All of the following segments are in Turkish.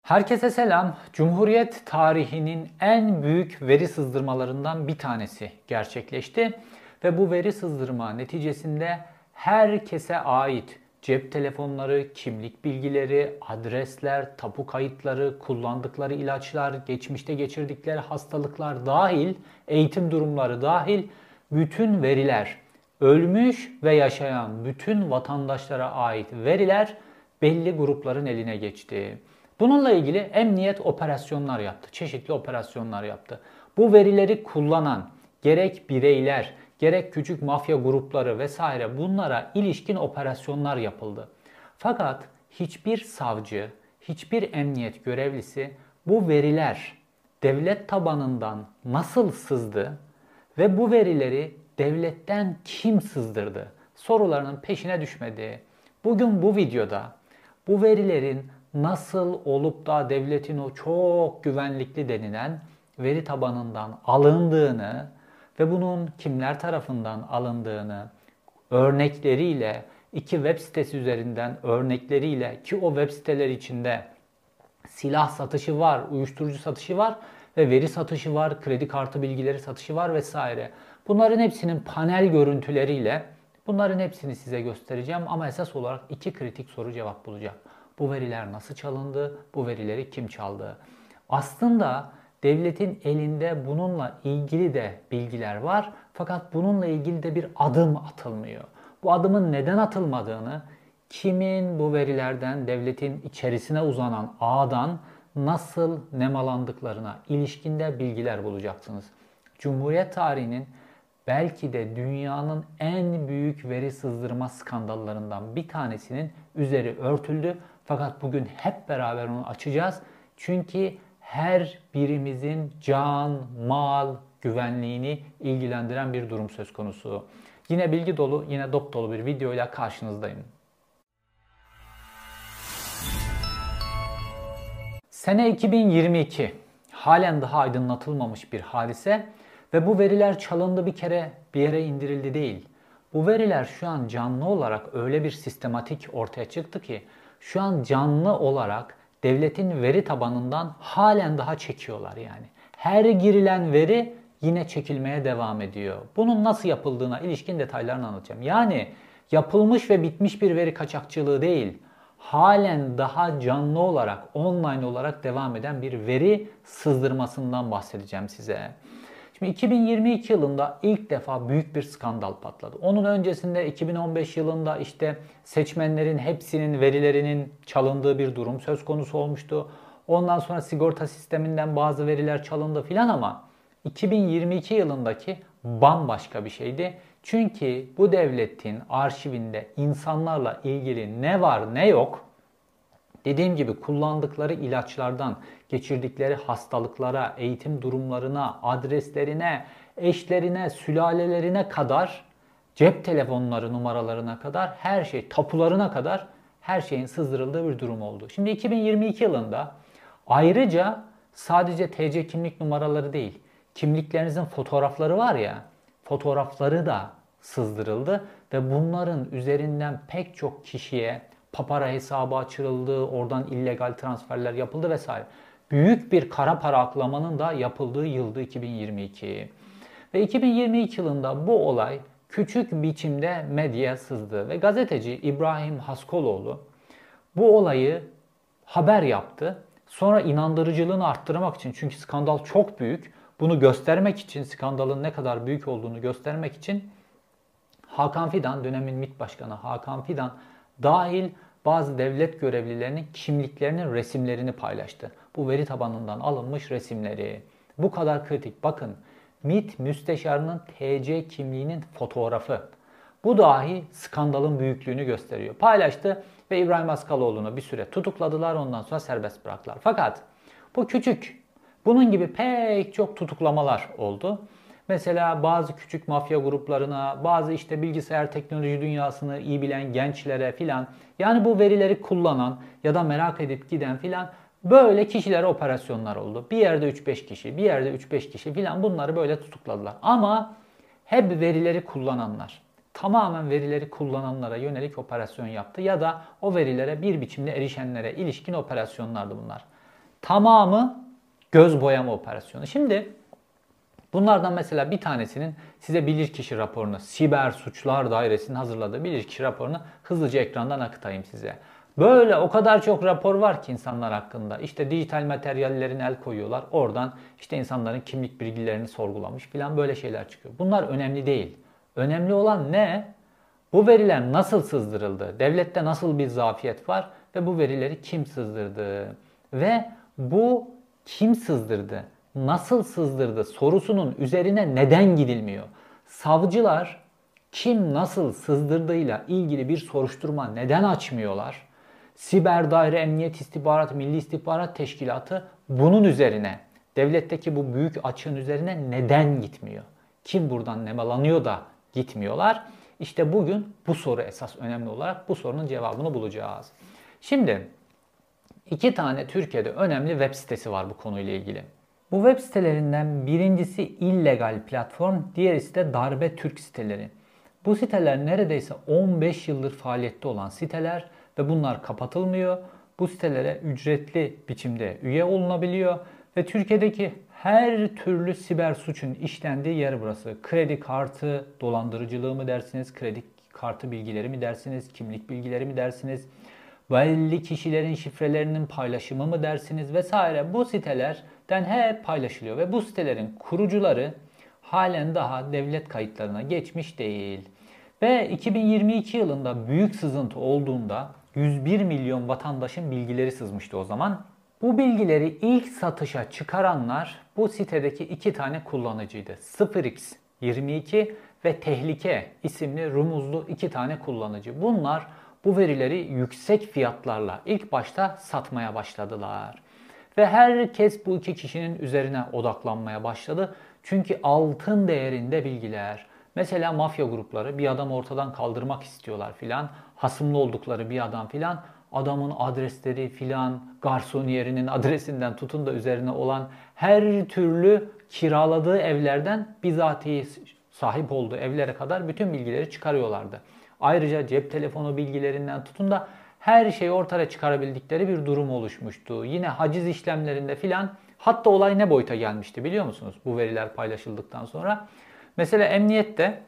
Herkese selam. Cumhuriyet tarihinin en büyük veri sızdırmalarından bir tanesi gerçekleşti. Ve bu veri sızdırma neticesinde herkese ait cep telefonları, kimlik bilgileri, adresler, tapu kayıtları, kullandıkları ilaçlar, geçmişte geçirdikleri hastalıklar dahil, eğitim durumları dahil bütün veriler, ölmüş ve yaşayan bütün vatandaşlara ait veriler belli grupların eline geçti. Bununla ilgili emniyet operasyonlar yaptı, çeşitli operasyonlar yaptı. Bu verileri kullanan gerek bireyler, gerek küçük mafya grupları vesaire bunlara ilişkin operasyonlar yapıldı. Fakat hiçbir savcı, hiçbir emniyet görevlisi bu veriler devlet tabanından nasıl sızdı ve bu verileri devletten kim sızdırdı sorularının peşine düşmedi. Bugün bu videoda bu verilerin nasıl olup da devletin o çok güvenlikli denilen veri tabanından alındığını ve bunun kimler tarafından alındığını örnekleriyle, iki web sitesi üzerinden örnekleriyle, ki o web siteler içinde silah satışı var, uyuşturucu satışı var ve veri satışı var, kredi kartı bilgileri satışı var vesaire. Bunların hepsinin panel görüntüleriyle bunların hepsini size göstereceğim ama esas olarak iki kritik soru cevap bulacak. Bu veriler nasıl çalındı? Bu verileri kim çaldı? Aslında devletin elinde bununla ilgili de bilgiler var. Fakat bununla ilgili de bir adım atılmıyor. Bu adımın neden atılmadığını, kimin bu verilerden devletin içerisine uzanan ağdan nasıl nemalandıklarına ilişkinde bilgiler bulacaksınız. Cumhuriyet tarihinin belki de dünyanın en büyük veri sızdırma skandallarından bir tanesinin üzeri örtüldü. Fakat bugün hep beraber onu açacağız. Çünkü her birimizin can, mal, güvenliğini ilgilendiren bir durum söz konusu. Yine bilgi dolu, yine dop dolu bir videoyla karşınızdayım. Sene 2022. Halen daha aydınlatılmamış bir hadise ve bu veriler çalındı bir kere bir yere indirildi değil. Bu veriler şu an canlı olarak öyle bir sistematik ortaya çıktı ki şu an canlı olarak devletin veri tabanından halen daha çekiyorlar yani. Her girilen veri yine çekilmeye devam ediyor. Bunun nasıl yapıldığına ilişkin detaylarını anlatacağım. Yani yapılmış ve bitmiş bir veri kaçakçılığı değil, halen daha canlı olarak, online olarak devam eden bir veri sızdırmasından bahsedeceğim size. Şimdi 2022 yılında ilk defa büyük bir skandal patladı. Onun öncesinde 2015 yılında işte seçmenlerin hepsinin verilerinin çalındığı bir durum söz konusu olmuştu. Ondan sonra sigorta sisteminden bazı veriler çalındı filan ama 2022 yılındaki bambaşka bir şeydi. Çünkü bu devletin arşivinde insanlarla ilgili ne var ne yok, dediğim gibi kullandıkları ilaçlardan, geçirdikleri hastalıklara, eğitim durumlarına, adreslerine, eşlerine, sülalelerine kadar, cep telefonları numaralarına kadar, her şey, tapularına kadar her şeyin sızdırıldığı bir durum oldu. Şimdi 2022 yılında ayrıca sadece TC kimlik numaraları değil, kimliklerinizin fotoğrafları var ya, fotoğrafları da sızdırıldı ve bunların üzerinden pek çok kişiye papara hesabı açıldı, oradan illegal transferler yapıldı vesaire. Büyük bir kara para aklamanın da yapıldığı yıldı 2022. Ve 2022 yılında bu olay küçük biçimde medyaya sızdı ve gazeteci İbrahim Haskoloğlu bu olayı haber yaptı. Sonra inandırıcılığını arttırmak için, çünkü skandal çok büyük, bunu göstermek için, skandalın ne kadar büyük olduğunu göstermek için Hakan Fidan, dönemin MİT Başkanı Hakan Fidan dahil bazı devlet görevlilerinin kimliklerinin resimlerini paylaştı. Bu veri tabanından alınmış resimleri. Bu kadar kritik. Bakın, MİT müsteşarının TC kimliğinin fotoğrafı. Bu dahi skandalın büyüklüğünü gösteriyor. Paylaştı ve İbrahim Haskaloğlu'nu bir süre tutukladılar, ondan sonra serbest bıraktılar. Fakat bu küçük. Bunun gibi pek çok tutuklamalar oldu. Mesela bazı küçük mafya gruplarına, bazı işte bilgisayar teknoloji dünyasını iyi bilen gençlere filan, yani bu verileri kullanan ya da merak edip giden filan böyle kişilere operasyonlar oldu. Bir yerde 3-5 kişi, bir yerde 3-5 kişi filan bunları böyle tutukladılar. Ama hep verileri kullananlar, tamamen verileri kullananlara yönelik operasyon yaptı ya da o verilere bir biçimde erişenlere ilişkin operasyonlardı bunlar. Tamamı göz boyama operasyonu. Şimdi bunlardan mesela bir tanesinin size bilirkişi raporunu, Siber Suçlar Dairesi'nin hazırladığı bilirkişi raporunu hızlıca ekrandan akıtayım size. Böyle o kadar çok rapor var ki insanlar hakkında. İşte dijital materyallerin el koyuyorlar. Oradan işte insanların kimlik bilgilerini sorgulamış filan böyle şeyler çıkıyor. Bunlar önemli değil. Önemli olan ne? Bu veriler nasıl sızdırıldı? Devlette nasıl bir zafiyet var? Ve bu verileri kim sızdırdı? Ve bu kim sızdırdı? Nasıl sızdırdı sorusunun üzerine neden gidilmiyor? Savcılar kim nasıl sızdırdığıyla ilgili bir soruşturma neden açmıyorlar? Siber Daire Emniyet İstihbarat Milli İstihbarat Teşkilatı bunun üzerine, devletteki bu büyük açığın üzerine neden gitmiyor? Kim buradan nemalanıyor da gitmiyorlar? İşte bugün bu soru esas önemli olarak bu sorunun cevabını bulacağız. Şimdi iki tane Türkiye'de önemli web sitesi var bu konuyla ilgili. Bu web sitelerinden birincisi illegal platform, diğerisi de darbe Türk siteleri. Bu siteler neredeyse 15 yıldır faaliyette olan siteler ve bunlar kapatılmıyor. Bu sitelere ücretli biçimde üye olunabiliyor ve Türkiye'deki her türlü siber suçun işlendiği yer burası. Kredi kartı dolandırıcılığı mı dersiniz, kredi kartı bilgileri mi dersiniz, kimlik bilgileri mi dersiniz, belli kişilerin şifrelerinin paylaşımı mı dersiniz vesaire, bu sitelerden hep paylaşılıyor ve bu sitelerin kurucuları halen daha devlet kayıtlarına geçmiş değil. Ve 2022 yılında büyük sızıntı olduğunda 101 milyon vatandaşın bilgileri sızmıştı o zaman. Bu bilgileri ilk satışa çıkaranlar bu sitedeki iki tane kullanıcıydı. 0x22 ve Tehlike isimli rumuzlu iki tane kullanıcı. Bunlar bu verileri yüksek fiyatlarla ilk başta satmaya başladılar. Ve herkes bu iki kişinin üzerine odaklanmaya başladı. Çünkü altın değerinde bilgiler. Mesela mafya grupları bir adam ortadan kaldırmak istiyorlar filan. Hasımlı oldukları bir adam filan. Adamın adresleri filan, garsoniyerinin adresinden tutun da üzerine olan her türlü kiraladığı evlerden bizatihi sahip olduğu evlere kadar bütün bilgileri çıkarıyorlardı. Ayrıca cep telefonu bilgilerinden tutun da her şeyi ortaya çıkarabildikleri bir durum oluşmuştu. Yine haciz işlemlerinde filan, hatta olay ne boyuta gelmişti biliyor musunuz bu veriler paylaşıldıktan sonra? Mesela emniyette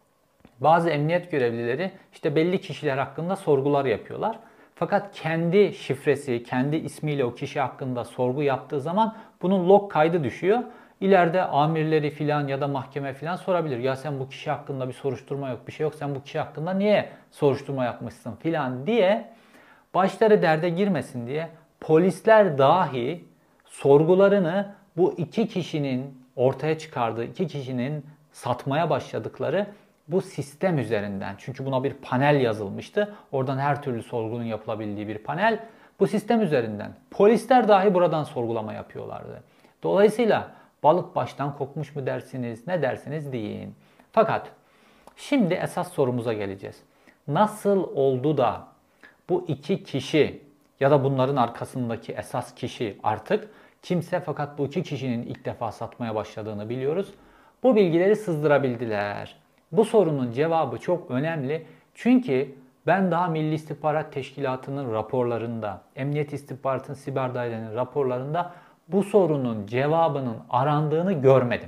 bazı emniyet görevlileri işte belli kişiler hakkında sorgular yapıyorlar. Fakat kendi şifresi, kendi ismiyle o kişi hakkında sorgu yaptığı zaman bunun log kaydı düşüyor. İleride amirleri filan ya da mahkeme filan sorabilir. Ya sen bu kişi hakkında bir soruşturma yok, bir şey yok. Sen bu kişi hakkında niye soruşturma yapmışsın filan diye başları derde girmesin diye polisler dahi sorgularını bu iki kişinin ortaya çıkardığı, iki kişinin satmaya başladıkları bu sistem üzerinden. Çünkü buna bir panel yazılmıştı. Oradan her türlü sorgunun yapılabildiği bir panel. Bu sistem üzerinden. Polisler dahi buradan sorgulama yapıyorlardı. Dolayısıyla balık baştan kokmuş mu dersiniz, ne dersiniz deyin. Fakat şimdi esas sorumuza geleceğiz. Nasıl oldu da bu iki kişi ya da bunların arkasındaki esas kişi artık kimse, fakat bu iki kişinin ilk defa satmaya başladığını biliyoruz, bu bilgileri sızdırabildiler? Bu sorunun cevabı çok önemli. Çünkü ben daha Milli İstihbarat Teşkilatı'nın raporlarında, Emniyet İstihbarat'ın Siber Daire'nin raporlarında bu sorunun cevabının arandığını görmedim.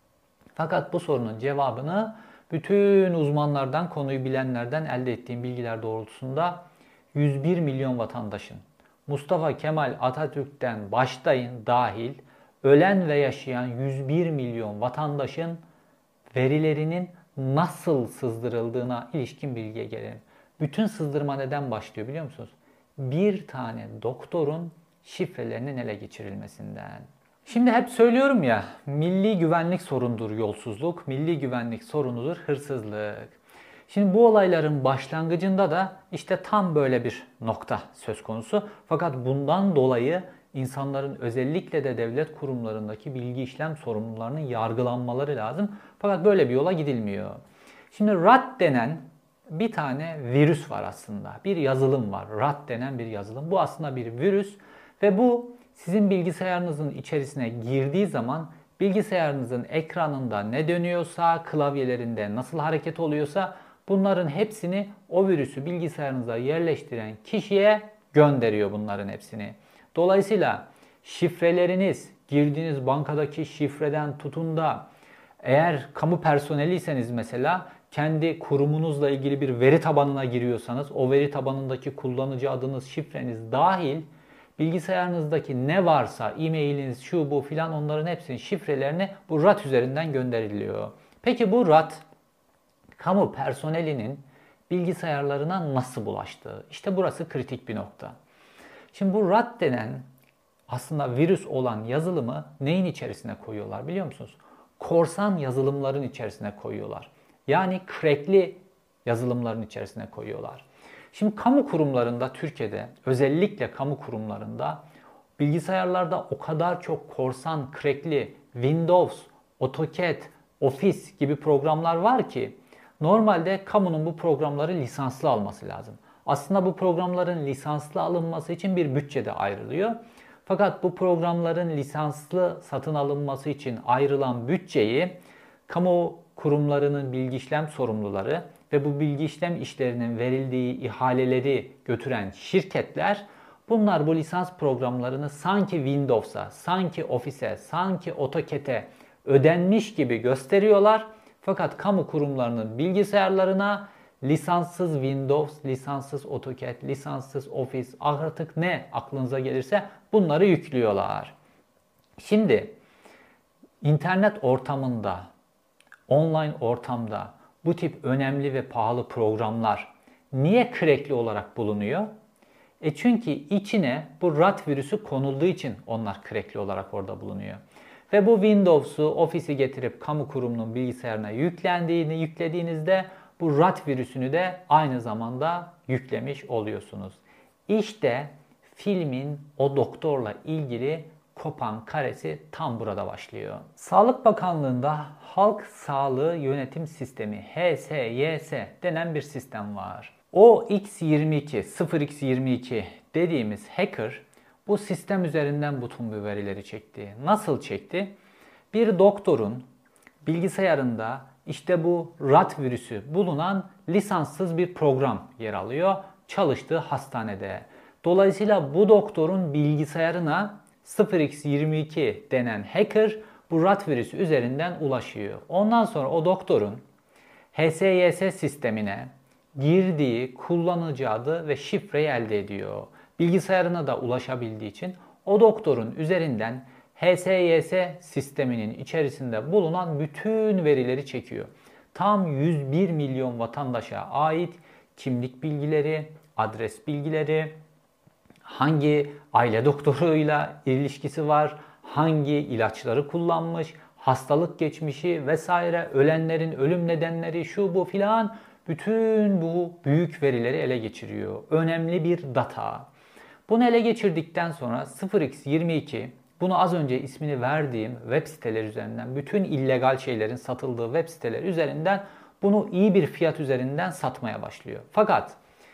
Fakat bu sorunun cevabını bütün uzmanlardan, konuyu bilenlerden elde ettiğim bilgiler doğrultusunda 101 milyon vatandaşın, Mustafa Kemal Atatürk'ten başlayın dahil ölen ve yaşayan 101 milyon vatandaşın verilerinin nasıl sızdırıldığına ilişkin bilgiye gelelim. Bütün sızdırma neden başlıyor biliyor musunuz? Bir tane doktorun şifrelerinin ele geçirilmesinden. Şimdi hep söylüyorum ya, milli güvenlik sorundur yolsuzluk, milli güvenlik sorunudur hırsızlık. Şimdi bu olayların başlangıcında da işte tam böyle bir nokta söz konusu. Fakat bundan dolayı insanların, özellikle de devlet kurumlarındaki bilgi işlem sorumlularının yargılanmaları lazım. Fakat böyle bir yola gidilmiyor. Şimdi RAT denen bir tane virüs var aslında. Bir yazılım var. RAT denen bir yazılım. Bu aslında bir virüs ve bu sizin bilgisayarınızın içerisine girdiği zaman bilgisayarınızın ekranında ne dönüyorsa, klavyelerinde nasıl hareket oluyorsa bunların hepsini o virüsü bilgisayarınıza yerleştiren kişiye gönderiyor bunların hepsini. Dolayısıyla şifreleriniz, girdiğiniz bankadaki şifreden tutun da eğer kamu personeliyseniz mesela kendi kurumunuzla ilgili bir veri tabanına giriyorsanız o veri tabanındaki kullanıcı adınız, şifreniz dahil bilgisayarınızdaki ne varsa e-mailiniz, şu bu filan onların hepsinin şifrelerini bu RAT üzerinden gönderiliyor. Peki bu RAT kamu personelinin bilgisayarlarına nasıl bulaştı? İşte burası kritik bir nokta. Şimdi bu RAT denen aslında virüs olan yazılımı neyin içerisine koyuyorlar biliyor musunuz? Korsan yazılımların içerisine koyuyorlar. Yani crackli yazılımların içerisine koyuyorlar. Şimdi kamu kurumlarında Türkiye'de özellikle kamu kurumlarında bilgisayarlarda o kadar çok korsan, crackli Windows, AutoCAD, Office gibi programlar var ki normalde kamunun bu programları lisanslı alması lazım. Aslında bu programların lisanslı alınması için bir bütçe de ayrılıyor. Fakat bu programların lisanslı satın alınması için ayrılan bütçeyi kamu kurumlarının bilgi işlem sorumluları ve bu bilgi işlem işlerinin verildiği ihaleleri götüren şirketler bunlar bu lisans programlarını sanki Windows'a, sanki Office'e, sanki AutoCAD'e ödenmiş gibi gösteriyorlar. Fakat kamu kurumlarının bilgisayarlarına lisanssız Windows, lisanssız AutoCAD, lisanssız Office artık ne aklınıza gelirse bunları yüklüyorlar. Şimdi internet ortamında, online ortamda bu tip önemli ve pahalı programlar niye crackli olarak bulunuyor? Çünkü içine bu RAT virüsü konulduğu için onlar crackli olarak orada bulunuyor. Ve bu Windows'u, Office'i getirip kamu kurumunun bilgisayarına yüklediğinizde bu RAT virüsünü de aynı zamanda yüklemiş oluyorsunuz. İşte filmin o doktorla ilgili kopan karesi tam burada başlıyor. Sağlık Bakanlığı'nda Halk Sağlığı Yönetim Sistemi HSYS denen bir sistem var. O X22, 0x22 dediğimiz hacker bu sistem üzerinden bütün bu verileri çekti. Nasıl çekti? Bir doktorun bilgisayarında işte bu RAT virüsü bulunan lisanssız bir program yer alıyor çalıştığı hastanede. Dolayısıyla bu doktorun bilgisayarına 0x22 denen hacker bu RAT virüsü üzerinden ulaşıyor. Ondan sonra o doktorun HSYS sistemine girdiği kullanıcı adı ve şifreyi elde ediyor. Bilgisayarına da ulaşabildiği için o doktorun üzerinden HSYS sisteminin içerisinde bulunan bütün verileri çekiyor. Tam 101 milyon vatandaşa ait kimlik bilgileri, adres bilgileri, hangi aile doktoruyla ilişkisi var, hangi ilaçları kullanmış, hastalık geçmişi vesaire, ölenlerin ölüm nedenleri, şu bu filan, bütün bu büyük verileri ele geçiriyor. Önemli bir data. Bunu ele geçirdikten sonra 0x22 bunu az önce ismini verdiğim web siteleri üzerinden, bütün illegal şeylerin satıldığı web siteleri üzerinden bunu iyi bir fiyat üzerinden satmaya başlıyor. Fakat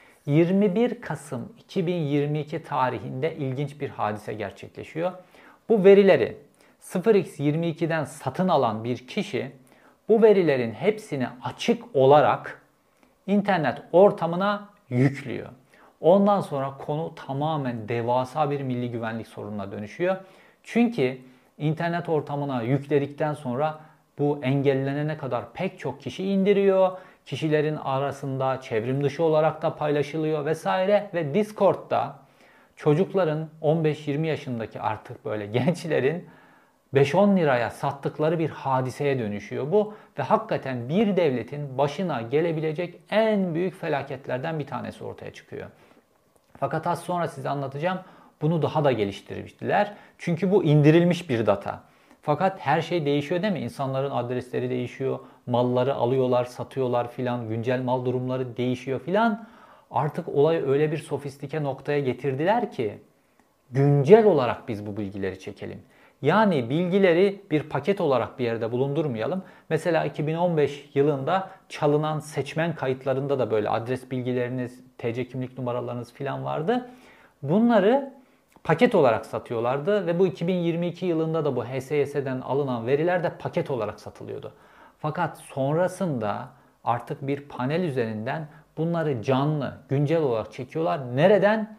21 Kasım 2022 tarihinde ilginç bir hadise gerçekleşiyor. Bu verileri 0x22'den satın alan bir kişi bu verilerin hepsini açık olarak internet ortamına yüklüyor. Ondan sonra konu tamamen devasa bir milli güvenlik sorununa dönüşüyor. Çünkü internet ortamına yükledikten sonra bu engellenene kadar pek çok kişi indiriyor. Kişilerin arasında çevrim dışı olarak da paylaşılıyor vesaire ve Discord'da çocukların 15-20 yaşındaki artık böyle gençlerin 5-10 liraya sattıkları bir hadiseye dönüşüyor bu ve hakikaten bir devletin başına gelebilecek en büyük felaketlerden bir tanesi ortaya çıkıyor. Fakat az sonra size anlatacağım. Bunu daha da geliştirmişler. Çünkü bu indirilmiş bir data. Fakat her şey değişiyor değil mi? İnsanların adresleri değişiyor, malları alıyorlar, satıyorlar filan, güncel mal durumları değişiyor filan. Artık olayı öyle bir sofistike noktaya getirdiler ki güncel olarak biz bu bilgileri çekelim. Yani bilgileri bir paket olarak bir yerde bulundurmayalım. Mesela 2015 yılında çalınan seçmen kayıtlarında da böyle adres bilgileriniz, TC kimlik numaralarınız filan vardı. Bunları paket olarak satıyorlardı ve bu 2022 yılında da bu HSYS'den alınan veriler de paket olarak satılıyordu. Fakat sonrasında artık bir panel üzerinden bunları canlı, güncel olarak çekiyorlar. Nereden?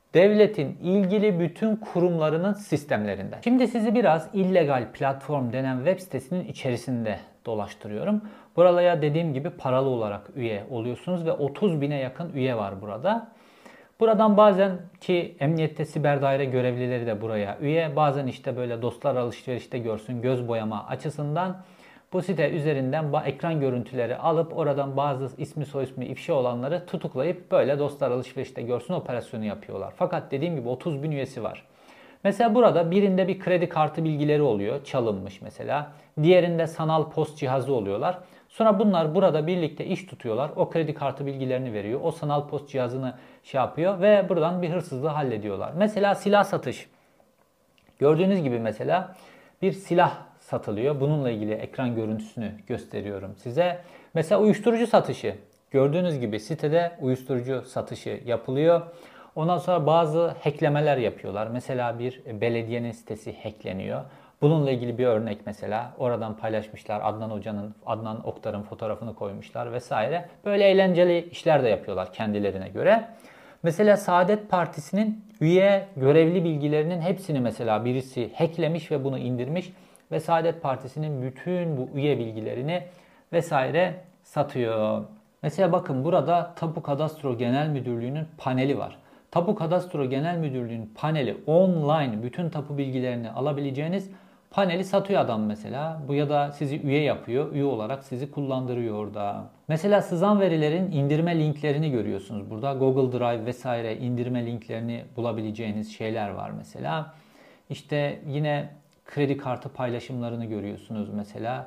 devletin ilgili bütün kurumlarının sistemlerinden. Şimdi sizi biraz illegal platform denen web sitesinin içerisinde dolaştırıyorum. Buraya dediğim gibi paralı olarak üye oluyorsunuz ve 30 bine yakın üye var burada. Buradan bazen ki emniyette siber daire görevlileri de buraya üye. Bazen işte böyle dostlar alışverişte görsün göz boyama açısından bu site üzerinden ekran görüntüleri alıp oradan bazı ismi soy ismi ifşa olanları tutuklayıp böyle dostlar alışverişte görsün operasyonu yapıyorlar. Fakat dediğim gibi 30 bin üyesi var. Mesela burada birinde bir kredi kartı bilgileri oluyor, çalınmış mesela. Diğerinde sanal post cihazı oluyorlar. Sonra bunlar burada birlikte iş tutuyorlar. O kredi kartı bilgilerini veriyor. O sanal post cihazını şey yapıyor ve buradan bir hırsızlığı hallediyorlar. Mesela silah satış. Gördüğünüz gibi mesela bir silah satılıyor. Bununla ilgili ekran görüntüsünü gösteriyorum size. Mesela uyuşturucu satışı. Gördüğünüz gibi sitede uyuşturucu satışı yapılıyor. Ondan sonra bazı hacklemeler yapıyorlar. Mesela bir belediyenin sitesi hackleniyor. Bununla ilgili bir örnek mesela. Oradan paylaşmışlar. Adnan Oktar'ın fotoğrafını koymuşlar vesaire. Böyle eğlenceli işler de yapıyorlar kendilerine göre. Mesela Saadet Partisi'nin üye görevli bilgilerinin hepsini mesela birisi hacklemiş ve bunu indirmiş. Ve Saadet Partisi'nin bütün bu üye bilgilerini vesaire satıyor. Mesela bakın burada Tapu Kadastro Genel Müdürlüğü'nün paneli var. Tapu Kadastro Genel Müdürlüğü'nün paneli online bütün tapu bilgilerini alabileceğiniz paneli satıyor adam mesela. Bu ya da sizi üye yapıyor. Üye olarak sizi kullandırıyor orada. Mesela sızan verilerin indirme linklerini görüyorsunuz. Burada Google Drive vesaire indirme linklerini bulabileceğiniz şeyler var mesela. İşte yine kredi kartı paylaşımlarını görüyorsunuz mesela.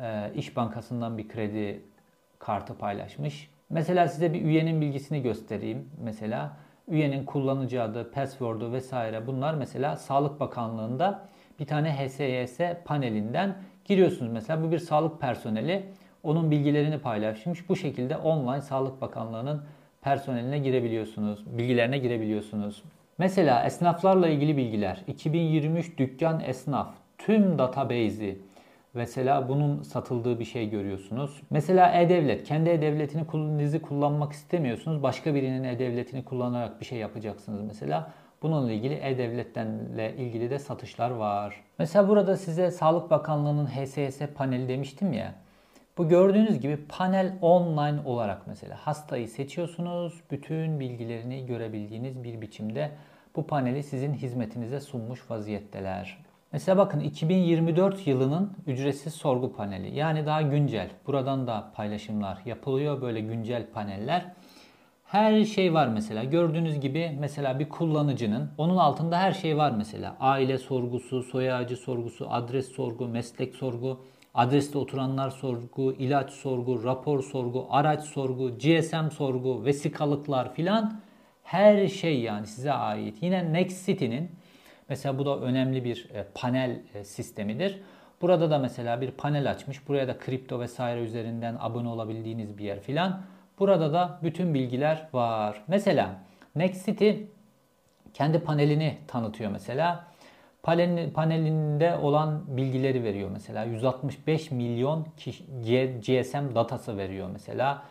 İş Bankası'ndan bir kredi kartı paylaşmış. Mesela size bir üyenin bilgisini göstereyim. Mesela üyenin kullanıcı adı, password'u vesaire bunlar mesela Sağlık Bakanlığı'nda bir tane HSYS panelinden giriyorsunuz. Mesela bu bir sağlık personeli. Onun bilgilerini paylaşmış. Bu şekilde online Sağlık Bakanlığı'nın personeline girebiliyorsunuz. Bilgilerine girebiliyorsunuz. Mesela esnaflarla ilgili bilgiler. 2023 dükkan esnaf. Tüm database'i. Mesela bunun satıldığı bir şey görüyorsunuz. Mesela E-Devlet. Kendi E-Devlet'ini kullanmak istemiyorsunuz. Başka birinin E-Devlet'ini kullanarak bir şey yapacaksınız mesela. Bununla ilgili E-Devlet'le ilgili de satışlar var. Mesela burada size Sağlık Bakanlığı'nın HSYS paneli demiştim ya. Bu gördüğünüz gibi panel online olarak mesela hastayı seçiyorsunuz. Bütün bilgilerini görebildiğiniz bir biçimde bu paneli sizin hizmetinize sunmuş vaziyetteler. Mesela bakın 2024 yılının ücretsiz sorgu paneli. Yani daha güncel. Buradan da paylaşımlar yapılıyor. Böyle güncel paneller. Her şey var mesela. Gördüğünüz gibi mesela bir kullanıcının onun altında her şey var mesela. Aile sorgusu, soy ağacı sorgusu, adres sorgu, meslek sorgu, adreste oturanlar sorgu, ilaç sorgu, rapor sorgu, araç sorgu, GSM sorgu, vesikalıklar filan. Her şey yani size ait. Yine Next City'nin mesela bu da önemli bir panel sistemidir. Burada da mesela bir panel açmış. Buraya da kripto vesaire üzerinden abone olabildiğiniz bir yer filan. Burada da bütün bilgiler var. Mesela Next City kendi panelini tanıtıyor mesela. Panelinde olan bilgileri veriyor mesela. 165 milyon GSM datası veriyor mesela.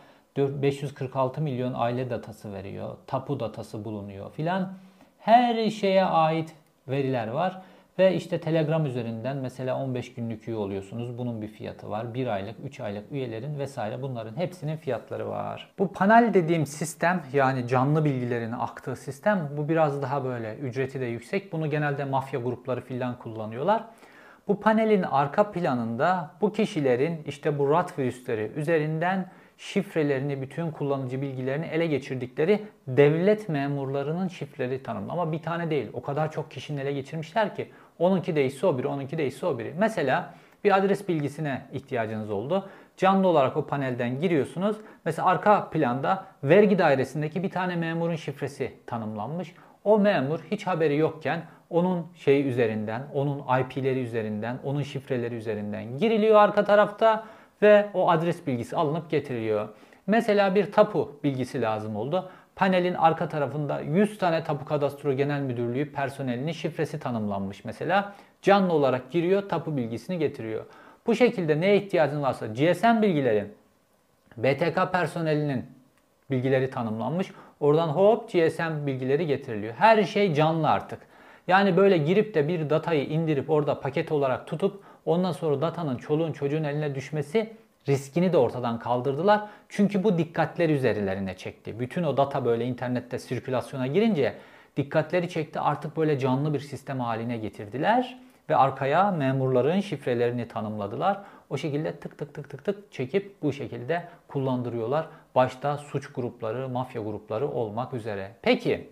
546 milyon aile datası veriyor. Tapu datası bulunuyor filan. Her şeye ait veriler var. Ve işte Telegram üzerinden mesela 15 günlük üye oluyorsunuz. Bunun bir fiyatı var. 1 aylık, 3 aylık üyelerin vesaire bunların hepsinin fiyatları var. Bu panel dediğim sistem yani canlı bilgilerin aktığı sistem bu biraz daha böyle ücreti de yüksek. Bunu genelde mafya grupları filan kullanıyorlar. Bu panelin arka planında bu kişilerin işte bu rat virüsleri üzerinden şifrelerini, bütün kullanıcı bilgilerini ele geçirdikleri devlet memurlarının şifreleri tanımlı. Ama bir tane değil. O kadar çok kişinin ele geçirmişler ki onunki değilse o biri, onunki değilse o biri. Mesela bir adres bilgisine ihtiyacınız oldu. Canlı olarak o panelden giriyorsunuz. Mesela arka planda vergi dairesindeki bir tane memurun şifresi tanımlanmış. O memur hiç haberi yokken onun şeyi üzerinden, onun IP'leri üzerinden, onun şifreleri üzerinden giriliyor arka tarafta ve o adres bilgisi alınıp getiriliyor. Mesela bir tapu bilgisi lazım oldu. Panelin arka tarafında 100 tane Tapu Kadastro Genel Müdürlüğü personelinin şifresi tanımlanmış mesela. Canlı olarak giriyor, tapu bilgisini getiriyor. Bu şekilde neye ihtiyacın varsa GSM bilgileri, BTK personelinin bilgileri tanımlanmış. Oradan hop GSM bilgileri getiriliyor. Her şey canlı artık. Yani böyle girip de bir datayı indirip orada paket olarak tutup ondan sonra datanın çoluğun çocuğun eline düşmesi riskini de ortadan kaldırdılar. Çünkü bu dikkatleri üzerlerine çekti. Bütün o data böyle internette sirkülasyona girince dikkatleri çekti. Artık böyle canlı bir sistem haline getirdiler ve arkaya memurların şifrelerini tanımladılar. O şekilde tık tık tık tık tık çekip bu şekilde kullandırıyorlar. Başta suç grupları, mafya grupları olmak üzere. Peki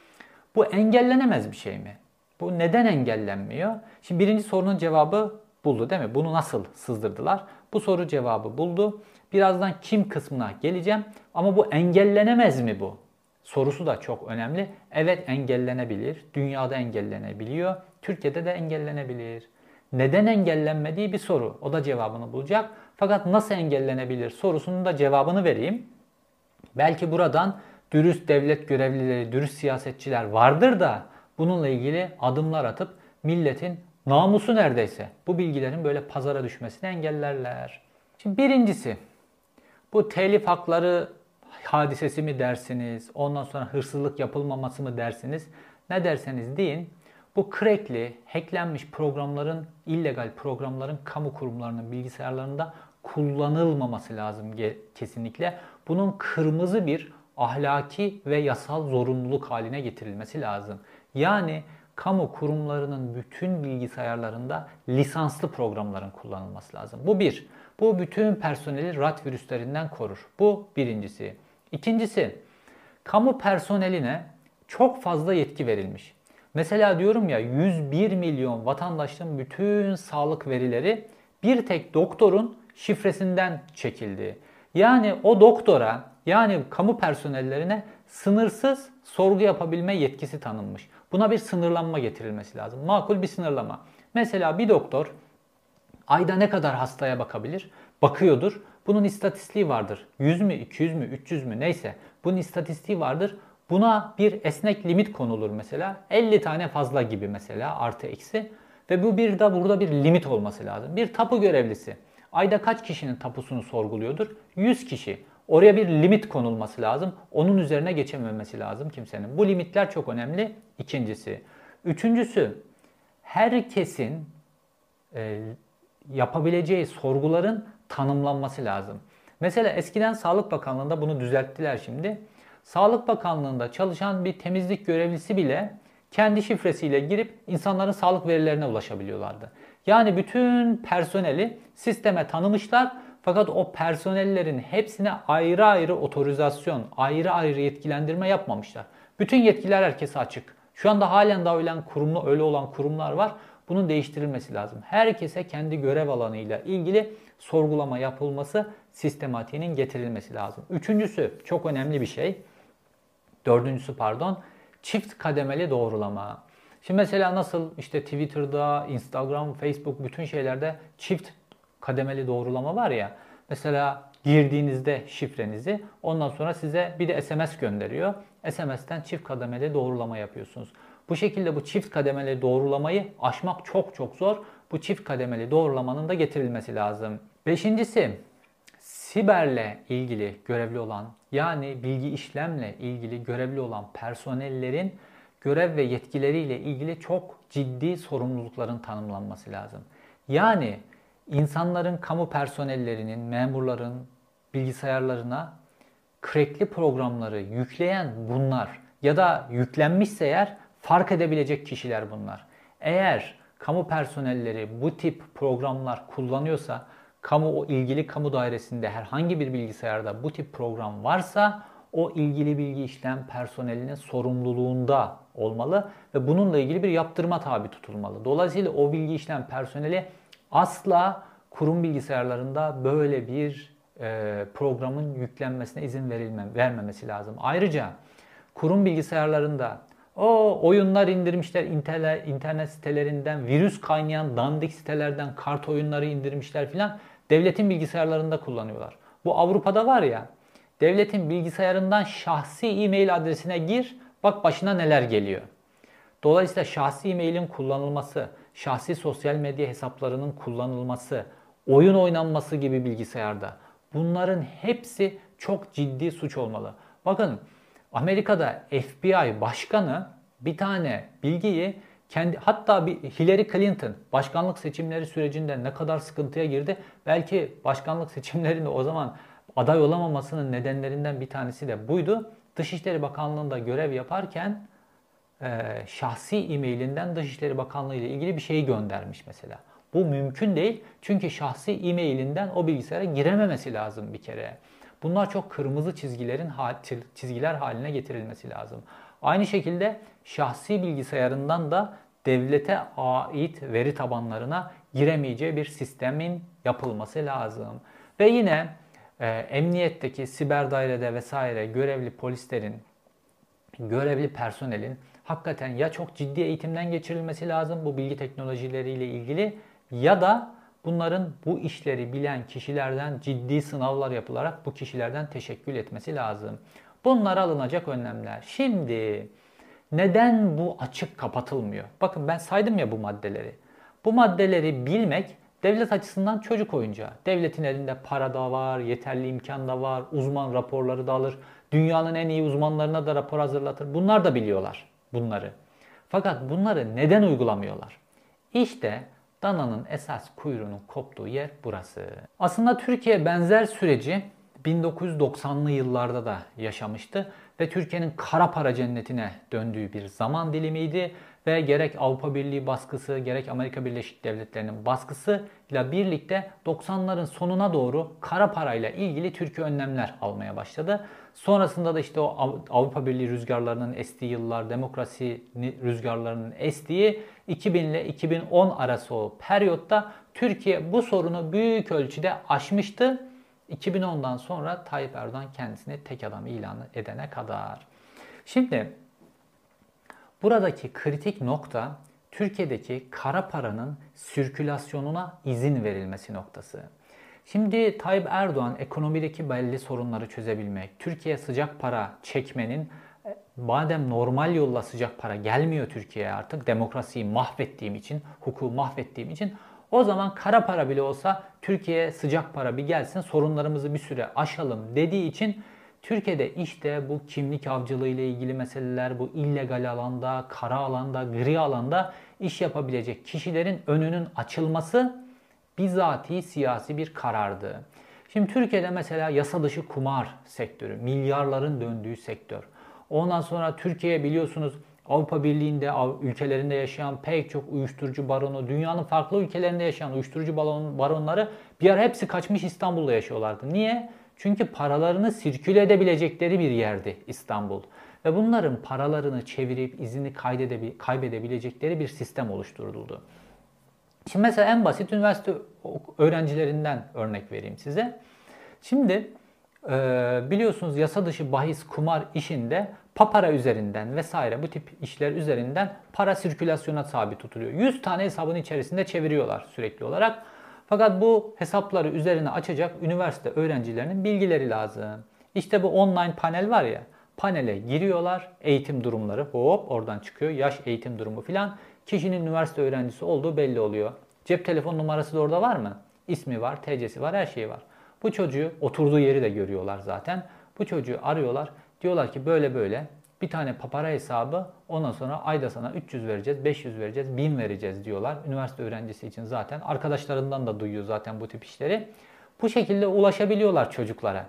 bu engellenemez bir şey mi? Bu neden engellenmiyor? Şimdi birinci sorunun cevabı buldu değil mi? Bunu nasıl sızdırdılar? Bu soru cevabı buldu. Birazdan kim kısmına geleceğim. Ama bu engellenemez mi bu? Sorusu da çok önemli. Evet engellenebilir. Dünyada engellenebiliyor. Türkiye'de de engellenebilir. Neden engellenmediği bir soru. O da cevabını bulacak. Fakat nasıl engellenebilir sorusunun da cevabını vereyim. Belki buradan dürüst devlet görevlileri, dürüst siyasetçiler vardır da bununla ilgili adımlar atıp milletin namusu neredeyse bu bilgilerin böyle pazara düşmesini engellerler. Şimdi birincisi bu telif hakları hadisesi mi dersiniz, ondan sonra hırsızlık yapılmaması mı dersiniz, ne derseniz deyin. Bu crackli, hacklenmiş programların, illegal programların kamu kurumlarının bilgisayarlarında kullanılmaması lazım kesinlikle. Bunun kırmızı bir ahlaki ve yasal zorunluluk haline getirilmesi lazım. Yani kamu kurumlarının bütün bilgisayarlarında lisanslı programların kullanılması lazım. Bu bir. Bu bütün personeli rat virüslerinden korur. Bu birincisi. İkincisi, kamu personeline çok fazla yetki verilmiş. Mesela diyorum ya 101 milyon vatandaşın bütün sağlık verileri bir tek doktorun şifresinden çekildi. Yani o doktora yani kamu personellerine sınırsız sorgu yapabilme yetkisi tanınmış. Buna bir sınırlanma getirilmesi lazım. Makul bir sınırlama. Mesela bir doktor ayda ne kadar hastaya bakabilir? Bakıyordur. Bunun istatistiği vardır. 100 mü, 200 mü, 300 mü neyse. Bunun istatistiği vardır. Buna bir esnek limit konulur mesela. 50 tane fazla gibi mesela artı eksi. Ve bu bir de burada bir limit olması lazım. Bir tapu görevlisi ayda kaç kişinin tapusunu sorguluyordur? 100 kişi. Oraya bir limit konulması lazım. Onun üzerine geçememesi lazım kimsenin. Bu limitler çok önemli. İkincisi. Üçüncüsü, herkesin yapabileceği sorguların tanımlanması lazım. Mesela eskiden Sağlık Bakanlığı'nda bunu düzelttiler şimdi. Sağlık Bakanlığı'nda çalışan bir temizlik görevlisi bile kendi şifresiyle girip insanların sağlık verilerine ulaşabiliyorlardı. Yani bütün personeli sisteme tanımışlar fakat o personellerin hepsine ayrı ayrı otorizasyon, ayrı ayrı yetkilendirme yapmamışlar. Bütün yetkiler herkese açık. Şu anda halen daha öyle olan kurumlar var. Bunun değiştirilmesi lazım. Herkese kendi görev alanıyla ilgili sorgulama yapılması, sistematiğinin getirilmesi lazım. Üçüncüsü çok önemli bir şey. Dördüncüsü pardon, çift kademeli doğrulama. Şimdi mesela nasıl işte Twitter'da, Instagram, Facebook bütün şeylerde çift kademeli doğrulama var ya. Mesela girdiğinizde şifrenizi ondan sonra size bir de SMS gönderiyor. SMS'ten çift kademeli doğrulama yapıyorsunuz. Bu şekilde bu çift kademeli doğrulamayı aşmak çok çok zor. Bu çift kademeli doğrulamanın da getirilmesi lazım. Beşincisi, siberle ilgili görevli olan yani bilgi işlemle ilgili görevli olan personellerin görev ve yetkileriyle ilgili çok ciddi sorumlulukların tanımlanması lazım. Yani insanların, kamu personellerinin, memurların bilgisayarlarına crackli programları yükleyen bunlar ya da yüklenmişse eğer fark edebilecek kişiler bunlar. Eğer kamu personelleri bu tip programlar kullanıyorsa, o ilgili kamu dairesinde herhangi bir bilgisayarda bu tip program varsa o ilgili bilgi işlem personelinin sorumluluğunda olmalı ve bununla ilgili bir yaptırıma tabi tutulmalı. Dolayısıyla o bilgi işlem personeli asla kurum bilgisayarlarında böyle bir programın yüklenmesine izin vermemesi lazım. Ayrıca kurum bilgisayarlarında o oyunlar indirmişler internet sitelerinden, virüs kaynayan dandik sitelerden kart oyunları indirmişler filan. Devletin bilgisayarlarında kullanıyorlar. Bu Avrupa'da var ya, devletin bilgisayarından şahsi e-mail adresine gir, bak başına neler geliyor. Dolayısıyla şahsi e-mailin kullanılması, şahsi sosyal medya hesaplarının kullanılması, oyun oynanması gibi bilgisayarda bunların hepsi çok ciddi suç olmalı. Bakın Amerika'da FBI başkanı bir tane bilgiyi hatta bir Hillary Clinton başkanlık seçimleri sürecinde ne kadar sıkıntıya girdi. Belki başkanlık seçimlerinde o zaman aday olamamasının nedenlerinden bir tanesi de buydu. Dışişleri Bakanlığı'nda görev yaparken şahsi e-mailinden Dışişleri Bakanlığı ile ilgili bir şeyi göndermiş mesela. Bu mümkün değil. Çünkü şahsi e-mailinden o bilgisayara girememesi lazım bir kere. Bunlar çok kırmızı çizgiler haline getirilmesi lazım. Aynı şekilde şahsi bilgisayarından da devlete ait veri tabanlarına giremeyeceği bir sistemin yapılması lazım. Ve yine emniyetteki, siber dairede vesaire görevli polislerin, görevli personelin hakikaten ya çok ciddi eğitimden geçirilmesi lazım bu bilgi teknolojileriyle ilgili ya da bunların bu işleri bilen kişilerden ciddi sınavlar yapılarak bu kişilerden teşekkül etmesi lazım. Bunlar alınacak önlemler. Şimdi neden bu açık kapatılmıyor? Bakın ben saydım ya bu maddeleri. Bu maddeleri bilmek devlet açısından çocuk oyuncağı. Devletin elinde para da var, yeterli imkan da var, uzman raporları da alır. Dünyanın en iyi uzmanlarına da rapor hazırlatır. Bunlar da biliyorlar bunları. Fakat bunları neden uygulamıyorlar? İşte dananın esas kuyruğunun koptuğu yer burası. Aslında Türkiye benzer süreci 1990'lı yıllarda da yaşamıştı ve Türkiye'nin kara para cennetine döndüğü bir zaman dilimiydi ve gerek Avrupa Birliği baskısı gerek Amerika Birleşik Devletleri'nin baskısı ile birlikte 90'ların sonuna doğru kara parayla ilgili Türkiye önlemler almaya başladı. Sonrasında da işte o Avrupa Birliği rüzgarlarının estiği yıllar, demokrasi rüzgarlarının estiği 2000 ile 2010 arası o periyotta Türkiye bu sorunu büyük ölçüde aşmıştı. 2010'dan sonra Tayyip Erdoğan kendisini tek adam ilan edene kadar. Şimdi buradaki kritik nokta Türkiye'deki kara paranın sirkülasyonuna izin verilmesi noktası. Şimdi Tayyip Erdoğan ekonomideki belli sorunları çözebilmek, Türkiye sıcak para çekmenin, madem normal yolla sıcak para gelmiyor Türkiye'ye artık demokrasiyi mahvettiğim için, hukuku mahvettiğim için o zaman kara para bile olsa Türkiye'ye sıcak para bir gelsin sorunlarımızı bir süre aşalım dediği için Türkiye'de işte bu kimlik avcılığı ile ilgili meseleler, bu illegal alanda, kara alanda, gri alanda iş yapabilecek kişilerin önünün açılması bizatihi siyasi bir karardı. Şimdi Türkiye'de mesela yasa dışı kumar sektörü, milyarların döndüğü sektör. Ondan sonra Türkiye biliyorsunuz Avrupa Birliği'nde, ülkelerinde yaşayan pek çok uyuşturucu baronu, dünyanın farklı ülkelerinde yaşayan uyuşturucu baronları bir ara hepsi kaçmış İstanbul'da yaşıyorlardı. Niye? Çünkü paralarını sirküle edebilecekleri bir yerdi İstanbul. Ve bunların paralarını çevirip izini kaybedebilecekleri bir sistem oluşturuldu. Şimdi mesela en basit üniversite öğrencilerinden örnek vereyim size. Şimdi biliyorsunuz yasa dışı bahis kumar işinde papara üzerinden vesaire bu tip işler üzerinden para sirkülasyona tabi tutuluyor. 100 tane hesabın içerisinde çeviriyorlar sürekli olarak. Fakat bu hesapları üzerine açacak üniversite öğrencilerinin bilgileri lazım. İşte bu online panel var ya, panele giriyorlar, eğitim durumları hop oradan çıkıyor, yaş eğitim durumu filan. Kişinin üniversite öğrencisi olduğu belli oluyor. Cep telefon numarası da orada var mı? İsmi var, TC'si var, her şeyi var. Bu çocuğu oturduğu yeri de görüyorlar zaten. Bu çocuğu arıyorlar. Diyorlar ki böyle böyle bir tane papara hesabı ondan sonra ayda sana 300 vereceğiz, 500 vereceğiz, 1000 vereceğiz diyorlar. Üniversite öğrencisi için zaten arkadaşlarından da duyuyor zaten bu tip işleri. Bu şekilde ulaşabiliyorlar çocuklara.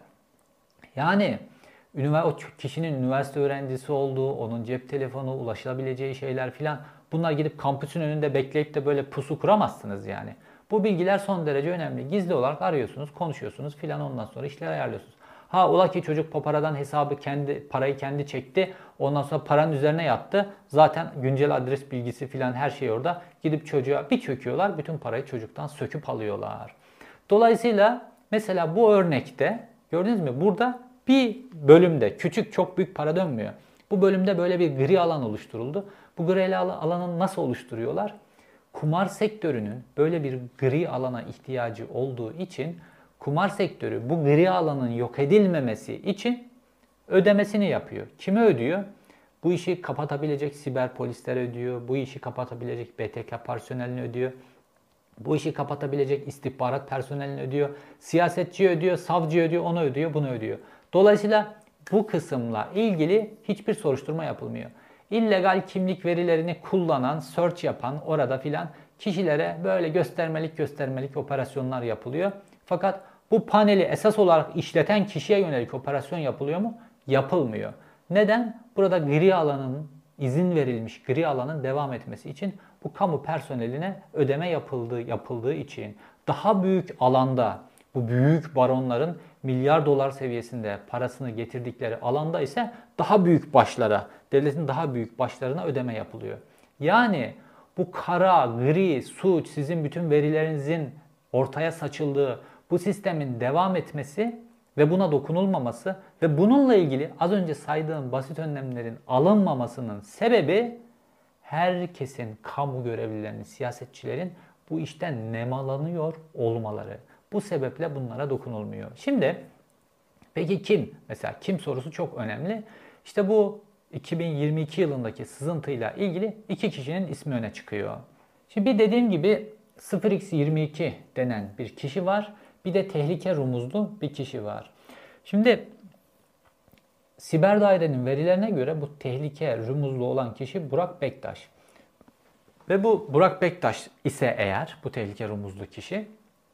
Yani o kişinin üniversite öğrencisi olduğu, onun cep telefonu, ulaşılabileceği şeyler filan bunlar gidip kampüsün önünde bekleyip de böyle pusu kuramazsınız yani. Bu bilgiler son derece önemli. Gizli olarak arıyorsunuz, konuşuyorsunuz filan ondan sonra işler ayarlıyorsunuz. Ha ola ki çocuk paparadan hesabı parayı kendi çekti. Ondan sonra paranın üzerine yattı. Zaten güncel adres bilgisi filan her şey orada. Gidip çocuğa bir çöküyorlar. Bütün parayı çocuktan söküp alıyorlar. Dolayısıyla mesela bu örnekte gördünüz mü? Burada bir bölümde küçük çok büyük para dönmüyor. Bu bölümde böyle bir gri alan oluşturuldu. Bu gri alanı nasıl oluşturuyorlar? Kumar sektörünün böyle bir gri alana ihtiyacı olduğu için kumar sektörü bu gri alanın yok edilmemesi için ödemesini yapıyor. Kime ödüyor? Bu işi kapatabilecek siber polisler ödüyor. Bu işi kapatabilecek BTK personelini ödüyor. Bu işi kapatabilecek istihbarat personelini ödüyor. Siyasetçi ödüyor, savcı ödüyor, onu ödüyor, bunu ödüyor. Dolayısıyla bu kısımla ilgili hiçbir soruşturma yapılmıyor. İllegal kimlik verilerini kullanan, search yapan orada filan kişilere böyle göstermelik operasyonlar yapılıyor. Fakat bu paneli esas olarak işleten kişiye yönelik operasyon yapılıyor mu? Yapılmıyor. Neden? Burada gri alanın izin verilmiş gri alanın devam etmesi için bu kamu personeline ödeme yapıldığı için daha büyük alanda bu büyük baronların milyar dolar seviyesinde parasını getirdikleri alanda ise daha büyük başlara, devletin daha büyük başlarına ödeme yapılıyor. Yani bu kara, gri, suç, sizin bütün verilerinizin ortaya saçıldığı bu sistemin devam etmesi ve buna dokunulmaması ve bununla ilgili az önce saydığım basit önlemlerin alınmamasının sebebi herkesin, kamu görevlilerinin, siyasetçilerin bu işten nemalanıyor olmaları. Bu sebeple bunlara dokunulmuyor. Şimdi peki kim? Mesela kim sorusu çok önemli. İşte bu 2022 yılındaki sızıntıyla ilgili iki kişinin ismi öne çıkıyor. Şimdi bir dediğim gibi 0x22 denen bir kişi var. Bir de tehlike rumuzlu bir kişi var. Şimdi siber dairenin verilerine göre bu tehlike rumuzlu olan kişi Burak Bektaş. Ve bu Burak Bektaş ise eğer bu tehlike rumuzlu kişi,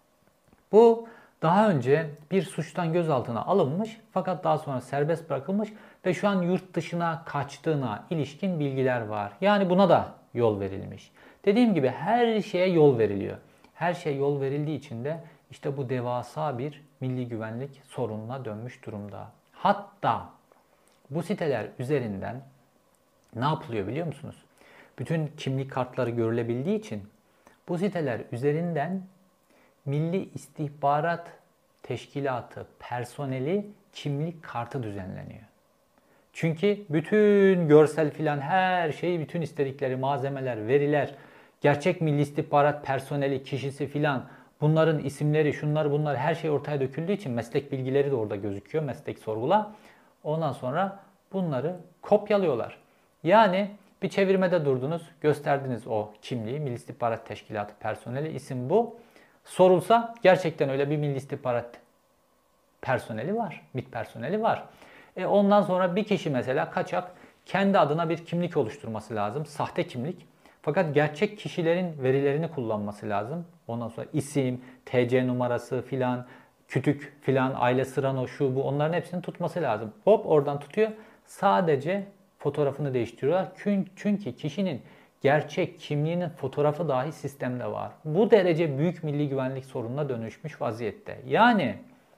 bu daha önce bir suçtan gözaltına alınmış fakat daha sonra serbest bırakılmış ve şu an yurt dışına kaçtığına ilişkin bilgiler var. Yani buna da yol verilmiş. Dediğim gibi her şeye yol veriliyor. Her şeye yol verildiği için de işte bu devasa bir milli güvenlik sorununa dönmüş durumda. Hatta bu siteler üzerinden ne yapılıyor biliyor musunuz? Bütün kimlik kartları görülebildiği için bu siteler üzerinden Milli İstihbarat Teşkilatı personeli kimlik kartı düzenleniyor. Çünkü bütün görsel filan her şey, bütün istedikleri malzemeler, veriler, gerçek Milli İstihbarat personeli, kişisi filan, bunların isimleri, şunlar bunlar her şey ortaya döküldüğü için meslek bilgileri de orada gözüküyor, meslek sorgula. Ondan sonra bunları kopyalıyorlar. Yani bir çevirmede durdunuz, gösterdiniz o kimliği, Milli İstihbarat Teşkilatı personeli, isim bu. Sorulsa gerçekten öyle bir Milli İstihbarat personeli var, MİT personeli var. Ondan sonra bir kişi mesela kaçak kendi adına bir kimlik oluşturması lazım, sahte kimlik. Fakat gerçek kişilerin verilerini kullanması lazım. Ondan sonra isim, TC numarası filan, kütük filan, aile sırano şu bu onların hepsini tutması lazım. Hop oradan tutuyor. Sadece fotoğrafını değiştiriyorlar. Çünkü kişinin gerçek kimliğinin fotoğrafı dahi sistemde var. Bu derece büyük milli güvenlik sorununa dönüşmüş vaziyette. Yani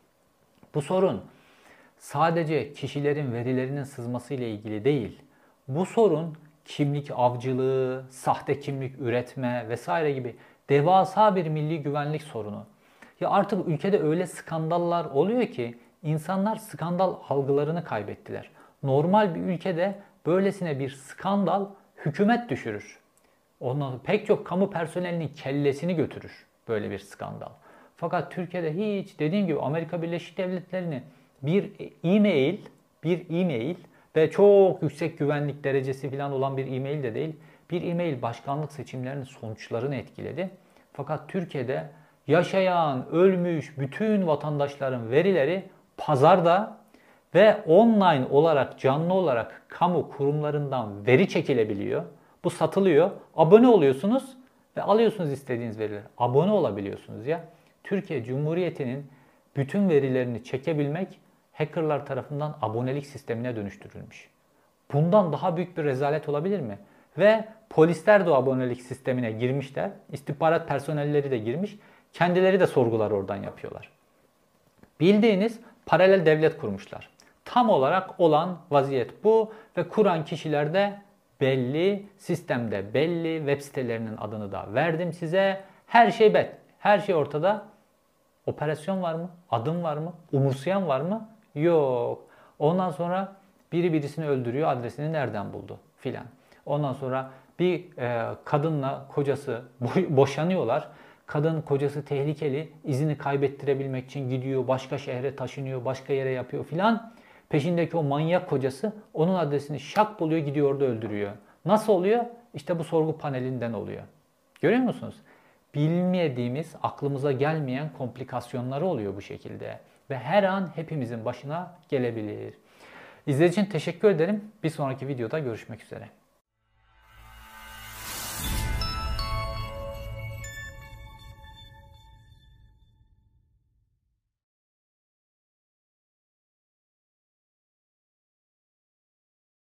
bu sorun sadece kişilerin verilerinin sızması ile ilgili değil. Bu sorun kimlik avcılığı, sahte kimlik üretme vesaire gibi devasa bir milli güvenlik sorunu. Ya artık ülkede öyle skandallar oluyor ki insanlar skandal algılarını kaybettiler. Normal bir ülkede böylesine bir skandal hükümet düşürür. Ondan pek çok kamu personelinin kellesini götürür böyle bir skandal. Fakat Türkiye'de hiç dediğim gibi Amerika Birleşik Devletleri'ni bir e-mail ve çok yüksek güvenlik derecesi falan olan bir e-mail de değil. Bir e-mail başkanlık seçimlerinin sonuçlarını etkiledi. Fakat Türkiye'de yaşayan, ölmüş bütün vatandaşların verileri pazarda ve online olarak, canlı olarak kamu kurumlarından veri çekilebiliyor. Bu satılıyor. Abone oluyorsunuz ve alıyorsunuz istediğiniz verileri. Abone olabiliyorsunuz ya. Türkiye Cumhuriyeti'nin bütün verilerini çekebilmek hackerlar tarafından abonelik sistemine dönüştürülmüş. Bundan daha büyük bir rezalet olabilir mi? Ve polisler de o abonelik sistemine girmişler. İstihbarat personelleri de girmiş. Kendileri de sorgular oradan yapıyorlar. Bildiğiniz paralel devlet kurmuşlar. Tam olarak olan vaziyet bu ve kuran kişiler de belli, sistemde belli, web sitelerinin adını da verdim size. Her şey her şey ortada. Operasyon var mı? Adım var mı? Umursayan var mı? Yok. Ondan sonra biri birisini öldürüyor, adresini nereden buldu filan. Ondan sonra bir kadınla kocası boşanıyorlar. Kadın kocası tehlikeli, izini kaybettirebilmek için gidiyor, başka şehre taşınıyor, başka yere yapıyor filan. Peşindeki o manyak kocası onun adresini şak buluyor, gidiyor orada öldürüyor. Nasıl oluyor? İşte bu sorgu panelinden oluyor. Görüyor musunuz? Bilmediğimiz, aklımıza gelmeyen komplikasyonları oluyor bu şekilde. Ve her an hepimizin başına gelebilir. İzlediğiniz için teşekkür ederim. Bir sonraki videoda görüşmek üzere.